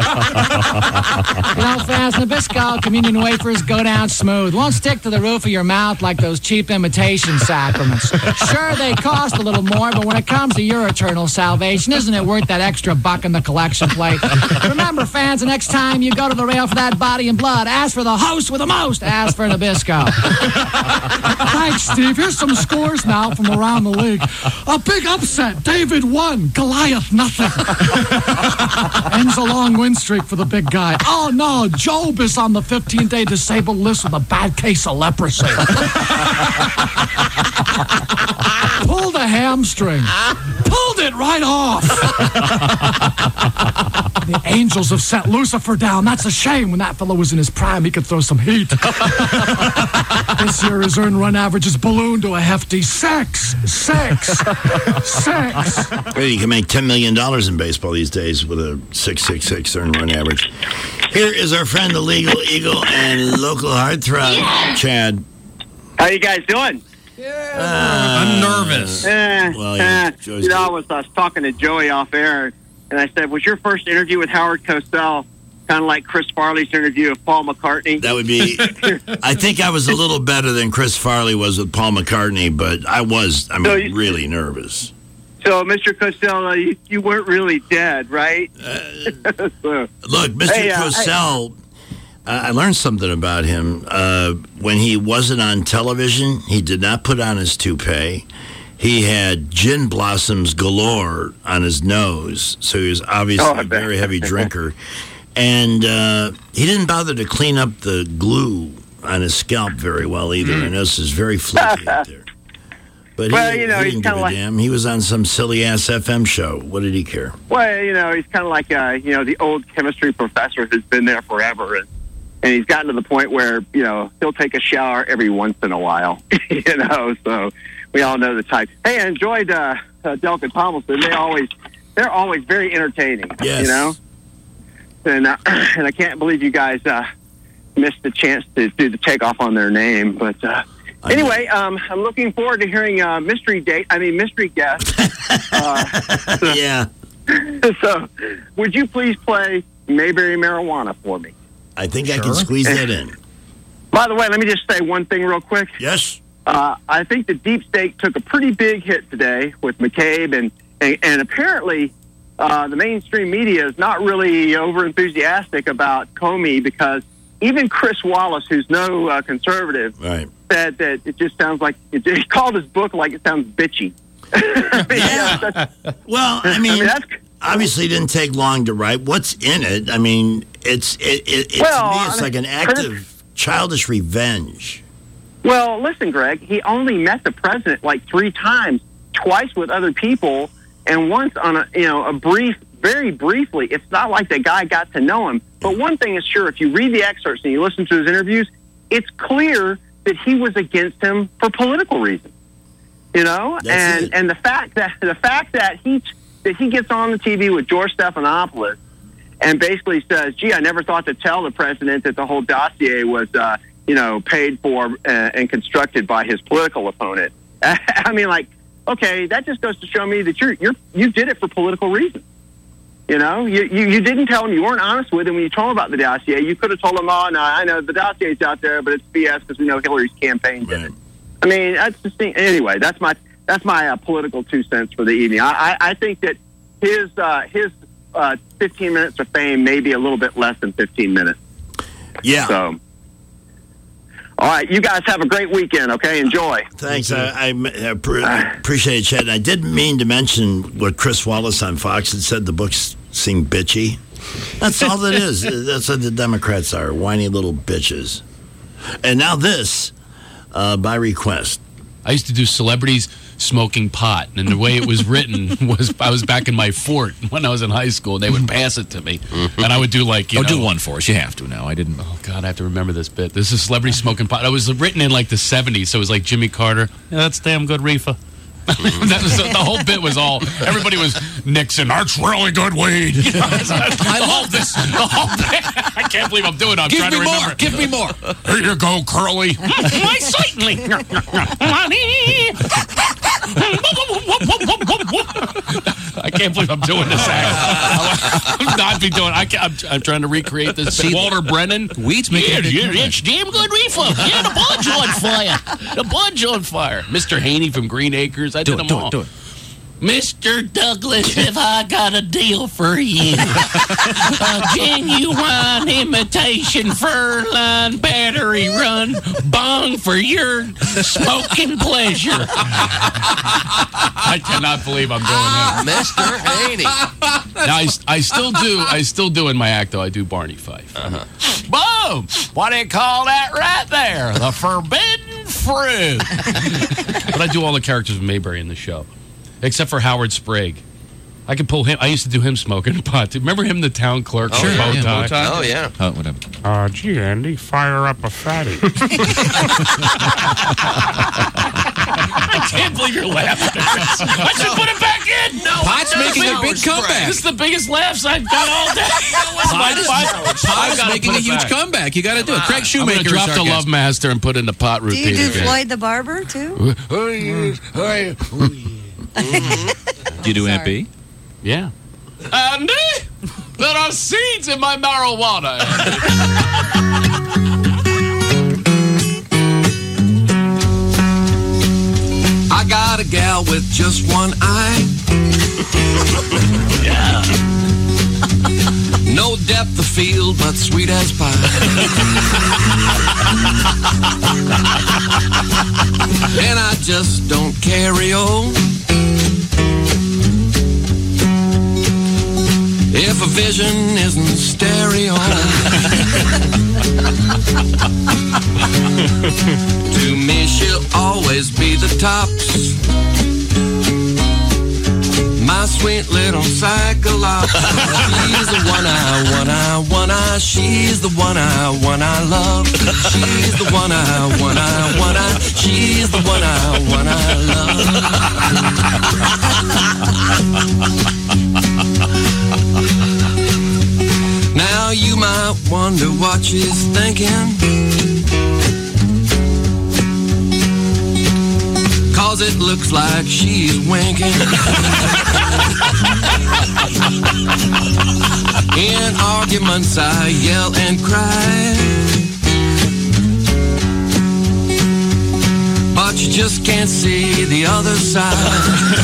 know, fans, Nabisco Communion Wafers go down smooth. Won't stick to the roof of your mouth like those cheap imitation sacraments. Sure, they cost a little more, but when it comes to your eternal salvation, isn't it worth that extra buck in the collection plate? Remember, fans, the next time you go to the rail for that body and blood, ask for the host with the most. Ask for Nabisco. Thanks, Steve. Here's some scores now from around the league. A big upset. David one, Goliath nothing. Ends a long win streak for the big guy. Oh, no, Job is on the fifteen-day disabled list with a bad case of leprosy. Pulled a hamstring. Pulled it right off. The Angels have sent Lucifer down. That's a shame. When that fellow was in his prime, he could throw some heat. This year, his earned run average is ballooned to a hefty six, six, six. Well, you can make ten million dollars in baseball these days with a six six six earned run average. Here is our friend, the Legal Eagle and local heartthrob, yeah. Chad. How you guys doing? Uh, I'm nervous. Eh, well, yeah, eh, you know, I was, I was talking to Joey off air, and I said, was your first interview with Howard Cosell kind of like Chris Farley's interview of Paul McCartney? That would be... I think I was a little better than Chris Farley was with Paul McCartney, but I was, I mean, so you, really nervous. So, Mister Cosell, uh, you, you weren't really dead, right? Uh, so, look, Mister Hey, uh, Cosell... Uh, I learned something about him. Uh, when he wasn't on television, he did not put on his toupee. He had gin blossoms galore on his nose, so he was obviously oh, a very heavy drinker. And uh, he didn't bother to clean up the glue on his scalp very well either. Mm. I noticed it's very flaky out there. But well, he, you know, he didn't give a like, damn. He was on some silly-ass F M show. What did he care? Well, you know, he's kind of like, uh, you know, the old chemistry professor who's been there forever. And, and he's gotten to the point where, you know, he'll take a shower every once in a while. you know, so we all know the type. Hey, I enjoyed uh, uh, Delk and Tomlinson. They always, they're always very entertaining, yes. you know? And, uh, and I can't believe you guys, uh, missed the chance to do the takeoff on their name. But uh, anyway, um, I'm looking forward to hearing uh, mystery date. I mean, mystery guest. uh, so, yeah. So, would you please play Mayberry Marijuana for me? I think I can squeeze that in. By the way, let me just say one thing real quick. Yes. Uh, I think the deep state took a pretty big hit today with McCabe, and and, and apparently uh, the mainstream media is not really over enthusiastic about Comey, because even Chris Wallace, who's no uh, conservative, right. said that it just sounds like it, he called his book like it sounds bitchy. I mean, yeah. Well, I mean, I mean that's, obviously it didn't take long to write. What's in it? I mean, it's it, it, it well, to me, it's I mean, like an act of childish revenge. Well, listen, Greg, he only met the president like three times, twice with other people, and once on a, you know, a brief, very briefly. It's not like the guy got to know him. But one thing is sure, if you read the excerpts and you listen to his interviews, it's clear that he was against him for political reasons. You know, That's and it. and the fact that the fact that he that he gets on the T V with George Stephanopoulos and basically says, "Gee, I never thought to tell the president that the whole dossier was, uh, you know, paid for uh, and constructed by his political opponent." I mean, like, okay, that just goes to show me that you're you're you did it for political reasons. You know, you, you you didn't tell him, you weren't honest with him when you told him about the dossier. You could have told him, "Oh, no, I know the dossier's out there, but it's B S because we know Hillary's campaign did it." I mean, that's just anyway. That's my that's my uh, political two cents for the evening. I, I, I think that his uh, his uh, fifteen minutes of fame may be a little bit less than fifteen minutes. Yeah. So, all right, you guys have a great weekend. Okay, enjoy. Thanks. I, I, I pre- appreciate it, Chad. I didn't mean to mention what Chris Wallace on Fox had said. The books seem bitchy. That's all that is. That's what the Democrats are, whiny little bitches. And now this. Uh, by request. I used to do celebrities smoking pot, and the way it was written was I was back in my fort when I was in high school. They would pass it to me, Mm-hmm. and I would do like you oh, know. do one for us. You have to now. I didn't. Oh God, I have to remember this bit. This is celebrity smoking pot. It was written in like the seventies, so it was like Jimmy Carter. Yeah, that's damn good reefer. That was, the whole bit was all. Everybody was Nixon. That's really good weed. You know, I love this. The whole bit. I can't believe I'm doing it. I'm Give trying me to remember. more. Give me more. Here you go, Curly. Why certainly. I can't believe I'm doing this act. I'm not be doing. I can't, I'm, I'm trying to recreate this. See, Walter Brennan. Weed's making yeah, a big yeah, comeback. it's damn good reefer. Yeah, the bud's on fire. The bud's on fire. Mister Haney from Green Acres. I Do did it, them do all. it, do it. Mister Douglas, if I got a deal for you, a genuine imitation furline battery run bong for your smoking pleasure. I cannot believe I'm doing that. Mister Haney. Now, I, I still do, I still do in my act, though, I do Barney Fife. Uh-huh. Boom! What do you call that right there? The forbidden fruit. But I do all the characters of Mayberry in the show. Except for Howard Sprague. I could pull him. I used to do him smoking pot. Remember him, the town clerk? Oh, with yeah, bow yeah, tie? bow tie. Oh, yeah. Oh, whatever. Uh, gee, Andy, fire up a fatty. I can't believe you're laughing at this. I should put it back in. No, Pot's no, making no, a big Sprague. comeback. This is the biggest laughs I've got all day. Pot is, Pot is making a huge back. comeback. You got to do it. Craig I'm Shoemaker. going to drop the sarcastic. Love Master and put in the pot Do routine you do again. Floyd the Barber, too? Do you do Aunt B? Yeah. Andy, there are seeds in my marijuana. I got a gal with just one eye. Yeah. No depth of field, but sweet as pie. And I just don't carry on. If a vision isn't stereo. To me, she'll always be the tops. My sweet little cyclops. She's the one I, one I, one I. She's the one I, one I love. She's the one I, one I, one I. She's the one I, one I love. Now you, my I wonder what she's thinking. Cause it looks like she's winking. In arguments I yell and cry, but you just can't see the other side.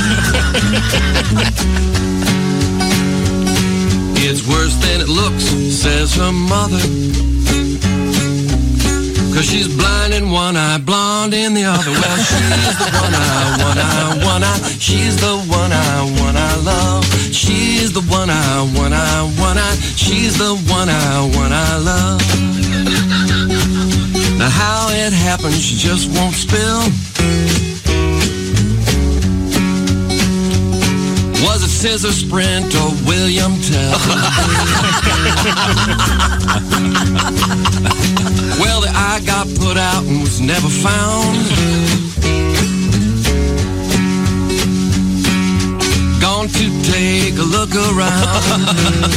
It's worse than it looks, says her mother, cause she's blind in one eye, blonde in the other. Well, she's the one I, one I, one I. She's the one I, one I love. She's the one I, one I, one I. She's the one I, one I love. Now how it happens, she just won't spill. Was it Scissor Sprint or William Tell? Well, the eye got put out and was never found. Gone to take a look around.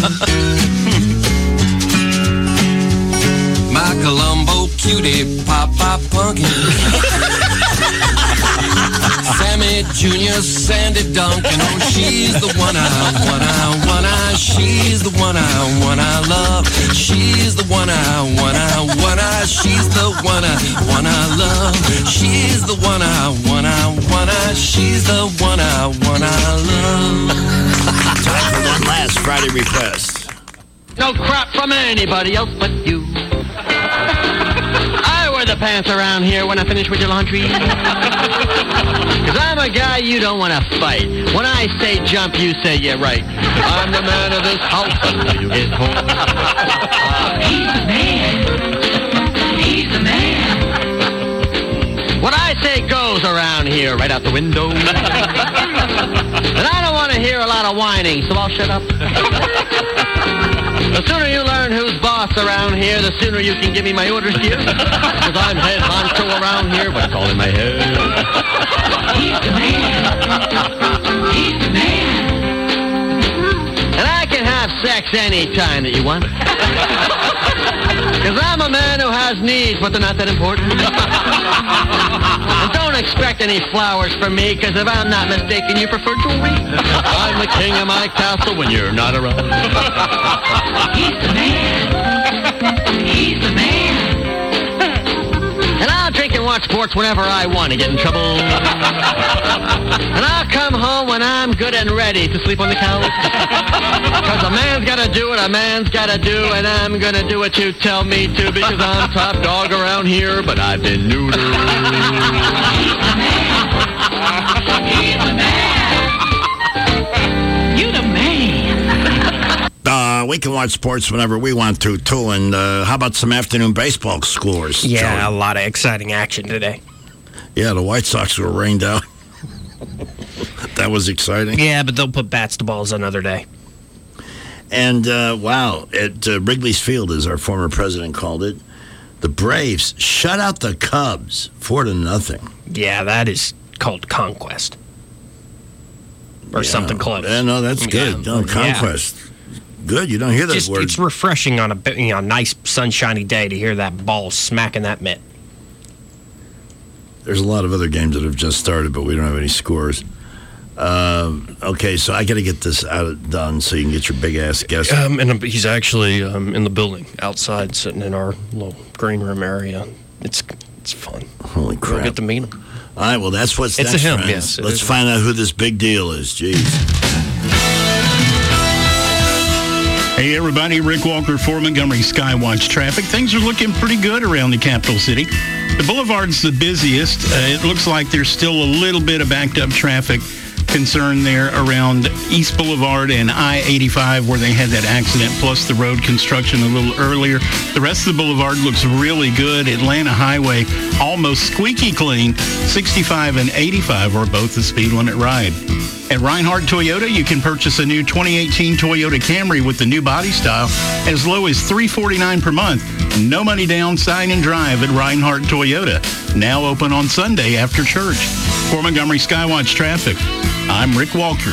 My Columbo cutie, Pop-Pop Punkin', Sammy Junior, Sandy Duncan. Oh, she's the one I, one I, one I. She's the one I, one I love. She's the one I, one I, one I. She's the one I, one I love. She's the one I, one I, one I. She's the one I, one I love. Time for one last Friday request. No crap from anybody else but you. I wear the pants around here when I finish with your laundry. Cause I'm a guy you don't want to fight. When I say jump, you say yeah right. I'm the man of this house until you get home. He's the man. He's the man. What I say goes around here right out the window. And I don't want to hear a lot of whining, so I'll shut up. The sooner you learn who's boss around here, the sooner you can give me my orders, dear. Because I'm head honcho around here, but it's all in my head. He's the man. He's the man. And I can have sex any time that you want. Because I'm a man who has needs, but they're not that important. And don't expect any flowers from me, because if I'm not mistaken, you prefer jewelry. I'm the king of my castle when you're not around. He's the man. He's the man. And I'll drink and watch sports whenever I want to get in trouble. And I'll come home when I'm good and ready to sleep on the couch. Because a man's got to do what a man's got to do, and I'm going to do what you tell me to, because I'm top dog around here, but I've been neutered. He's the man. You the man. Uh, we can watch sports whenever we want to, too. And uh, how about some afternoon baseball scores? Yeah, Joey? a lot of exciting action today. Yeah, the White Sox were rained out. That was exciting. Yeah, but they'll put bats to balls another day. And, uh, wow, at uh, Wrigley's Field, as our former president called it, the Braves shut out the Cubs four to nothing. Yeah, that is called conquest. Or Yeah. something close. Yeah, no, that's good. Yeah. No, conquest. Good, you don't hear that Just, word. It's refreshing on a bi- you know, nice sunshiny day to hear that ball smacking that mitt. There's a lot of other games that have just started, but we don't have any scores. Um, okay, so I got to get this out done so you can get your big ass guest. Um, and he's actually um, in the building outside, sitting in our little green room area. It's it's fun. Holy crap! We'll get to meet him. All right, well, that's what's It's next, a him, friends. yes, it Let's is. find out who this big deal is. Jeez. Hey, everybody. Rick Walker for Montgomery Skywatch Traffic. Things are looking pretty good around the capital city. The boulevard's the busiest. Uh, it looks like there's still a little bit of backed up traffic concern there around East Boulevard and I eighty-five where they had that accident, plus the road construction a little earlier. The rest of the boulevard looks really good. Atlanta Highway almost squeaky clean. sixty-five and eighty-five are both the speed limit ride. At Reinhardt Toyota, you can purchase a new twenty eighteen Toyota Camry with the new body style as low as three hundred forty-nine dollars per month. No money down, sign and drive at Reinhardt Toyota. Now open on Sunday after church. For Montgomery Skywatch Traffic, I'm Rick Walker.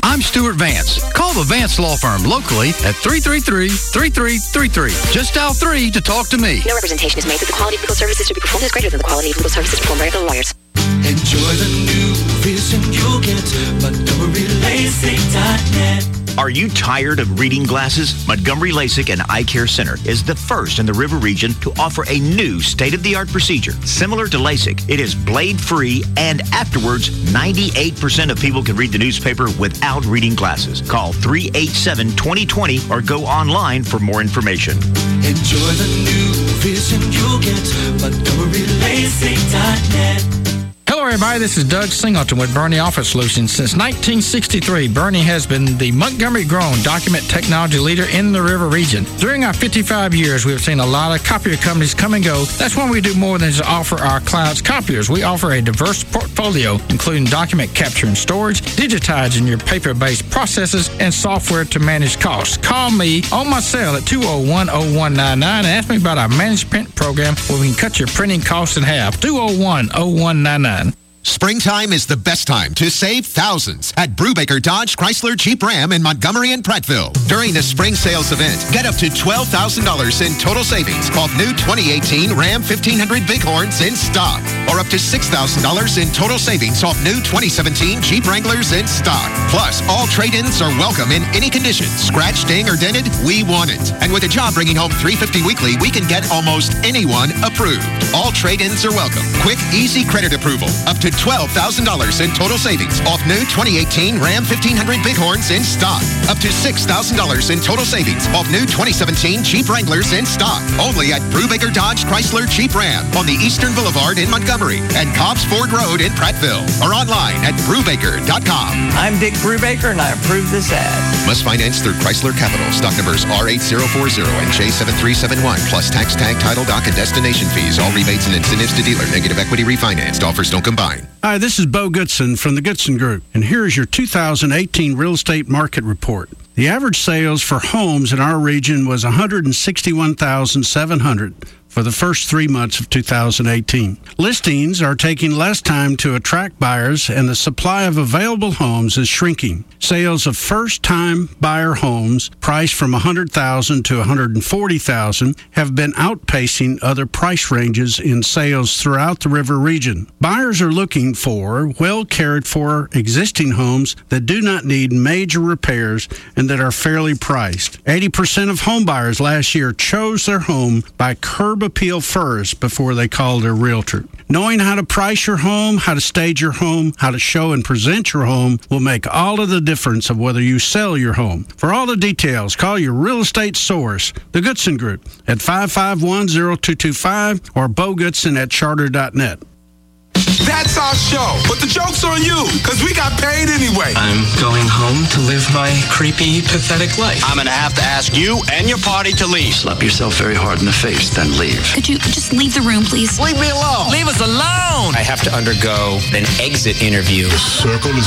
I'm Stuart Vance. Call the Vance Law Firm locally at three three three, three three three three. Just dial three to talk to me. No representation is made that the quality of legal services to be performed is greater than the quality of legal services performed by other lawyers. Enjoy the new vision you'll get. Montgomery LASIK dot net. Are you tired of reading glasses? Montgomery LASIK and Eye Care Center is the first in the River region to offer a new state-of-the-art procedure. Similar to LASIK, it is blade-free, and afterwards, ninety-eight percent of people can read the newspaper without reading glasses. Call three eight seven, two zero two zero or go online for more information. Enjoy the new vision you'll get. Montgomery LASIK dot net. Hello, everybody. This is Doug Singleton with Bernie Office Solutions. Since nineteen sixty-three, Bernie has been the Montgomery-grown document technology leader in the River region. During our fifty-five years, we have seen a lot of copier companies come and go. That's when we do more than just offer our clients copiers. We offer a diverse portfolio, including document capture and storage, digitizing your paper-based processes, and software to manage costs. Call me on my cell at two oh one, oh one nine nine and ask me about our managed print program where we can cut your printing costs in half. two oh one, oh one nine nine. Springtime is the best time to save thousands at Brubaker Dodge Chrysler Jeep Ram in Montgomery and Prattville. During the spring sales event, get up to twelve thousand dollars in total savings off new twenty eighteen Ram fifteen hundred Bighorns in stock, or up to six thousand dollars in total savings off new twenty seventeen Jeep Wranglers in stock. Plus, all trade-ins are welcome in any condition. Scratched, ding, or dented, we want it. And with a job bringing home three hundred fifty dollars weekly, we can get almost anyone approved. All trade-ins are welcome. Quick, easy credit approval. Up to twelve thousand dollars in total savings off new twenty eighteen Ram fifteen hundred Bighorns in stock. Up to six thousand dollars in total savings off new twenty seventeen Jeep Wranglers in stock. Only at Brubaker Dodge Chrysler Jeep Ram on the Eastern Boulevard in Montgomery and Cobbs Ford Road in Prattville, or online at brubaker dot com. I'm Dick Brubaker, and I approve this ad. Must finance through Chrysler Capital. Stock numbers R eight zero four zero and J seven three seven one, plus tax, tag, title, doc, and destination fees. All rebates and incentives to dealer. Negative equity refinanced. Offers don't combine. Hi, this is Bo Goodson from the Goodson Group, and here is your two thousand eighteen real estate market report. The average sales for homes in our region was one hundred sixty-one thousand seven hundred for the first three months of two thousand eighteen. Listings are taking less time to attract buyers, and the supply of available homes is shrinking. Sales of first-time buyer homes priced from one hundred thousand dollars to one hundred forty thousand dollars have been outpacing other price ranges in sales throughout the River region. Buyers are looking for well-cared-for existing homes that do not need major repairs and that are fairly priced. eighty percent of home buyers last year chose their home by curb appeal first before they called their realtor. Knowing how to price your home, how to stage your home, how to show and present your home will make all of the difference of whether you sell your home. For all the details, call your real estate source, the Goodson Group, at five five one, zero two two five or Bo Goodson at charter dot net. That's our show, but the joke's on you, because we got paid anyway. I'm going home to live my creepy, pathetic life. I'm going to have to ask you and your party to leave. Slap yourself very hard in the face, then leave. Could you just leave the room, please? Leave me alone. Leave us alone! I have to undergo an exit interview. The circle is